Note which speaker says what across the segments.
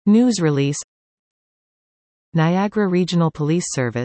Speaker 1: News release. Niagara Regional Police Service.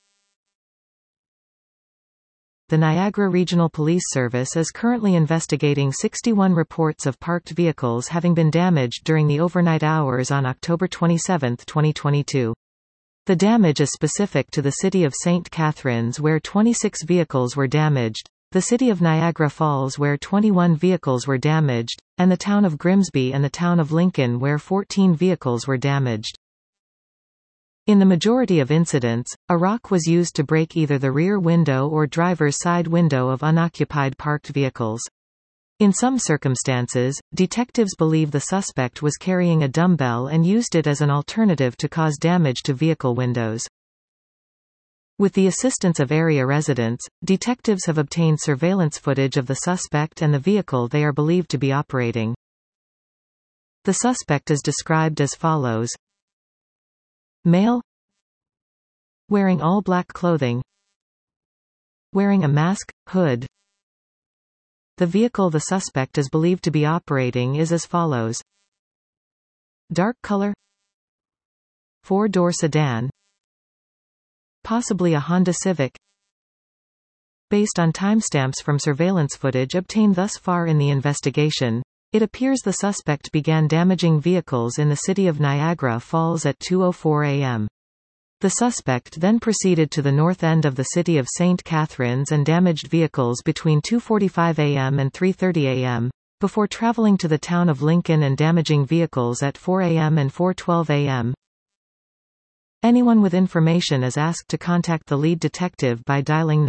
Speaker 1: The Niagara Regional Police Service is currently investigating 61 reports of parked vehicles having been damaged during the overnight hours on October 27, 2022. The damage is specific to the City of St. Catharines where 26 vehicles were damaged, the City of Niagara Falls where 21 vehicles were damaged, and the town of Grimsby and the town of Lincoln where 14 vehicles were damaged. In the majority of incidents, a rock was used to break either the rear window or driver's side window of unoccupied parked vehicles. In some circumstances, detectives believe the suspect was carrying a dumbbell and used it as an alternative to cause damage to vehicle windows. With the assistance of area residents, detectives have obtained surveillance footage of the suspect and the vehicle they are believed to be operating. The suspect is described as follows. Male. Wearing all black clothing. Wearing a mask, hood. The vehicle the suspect is believed to be operating is as follows. Dark color. Four-door sedan. Possibly a Honda Civic. Based on timestamps from surveillance footage obtained thus far in the investigation, it appears the suspect began damaging vehicles in the City of Niagara Falls at 2:04 a.m. The suspect then proceeded to the north end of the City of St. Catharines and damaged vehicles between 2:45 a.m. and 3:30 a.m., before traveling to the town of Lincoln and damaging vehicles at 4 a.m. and 4:12 a.m. Anyone with information is asked to contact the lead detective by dialing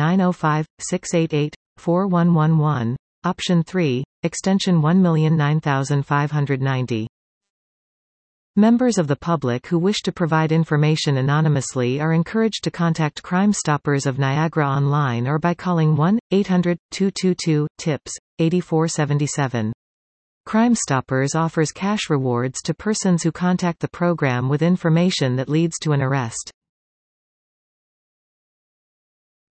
Speaker 1: 905-688-4111, option 3, extension 1,009,590. Members of the public who wish to provide information anonymously are encouraged to contact Crime Stoppers of Niagara online or by calling 1-800-222-TIPS, 8477. Crime Stoppers offers cash rewards to persons who contact the program with information that leads to an arrest.